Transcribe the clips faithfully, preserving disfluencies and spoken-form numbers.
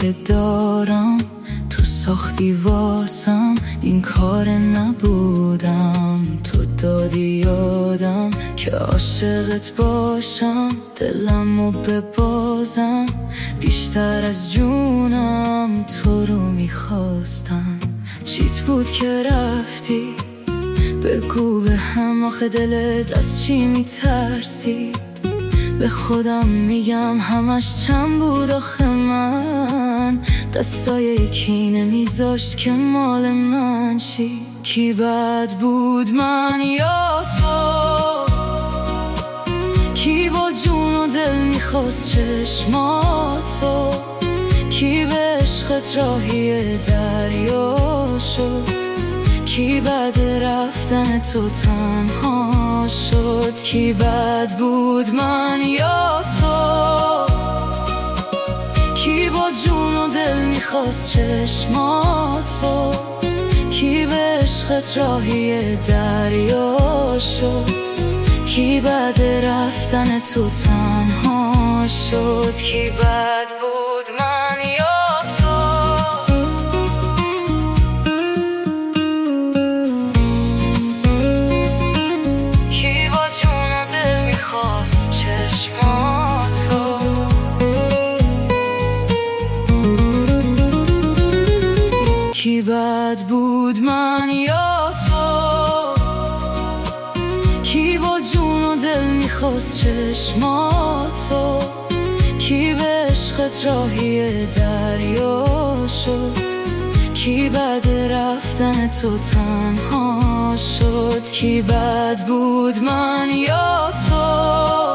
که دارم تو ساختی واسم، این کار نبودم. تو دادی یادم که عاشقت باشم، دلمو ببازم بیشتر از جونم. تو رو میخواستم، چیت بود که رفتی؟ بگو به هم آخه دلت از چی میترسی؟ به خودم میگم همش چند بود آخه من، دستای یکی نمیذاشت که مال من چی. کی بد بود، من یا تو؟ کی با جون و دل میخواست چشماتو؟ کی به عشقت راهی دریا شد؟ کی بعد رفتن تو تنها شد؟ کی بد بود، من یا تو؟ کی با جون و دل میخواست چشماتو؟ کی به عشقت راهی دریا شد؟ کی بعد رفتن تو تنها شد؟ کی بد بود، من یا تو؟ کی با جون و دل میخواست چشماتو؟ کی بد بود، من یا تو؟ کی با جون و دل میخواست چشماتو؟ کی به عشقت راهی دریا شد؟ کی بعد رفتن تو تنها شد؟ کی بد بود، من یا تو؟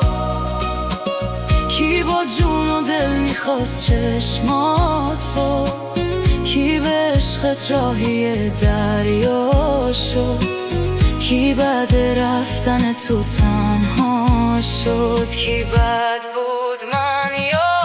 کی با جون و دل میخواست چشماتو؟ کی به عشقت راهی دریا شد؟ کی بعد رفتن تو تنها شد؟ کی بد بود، من یا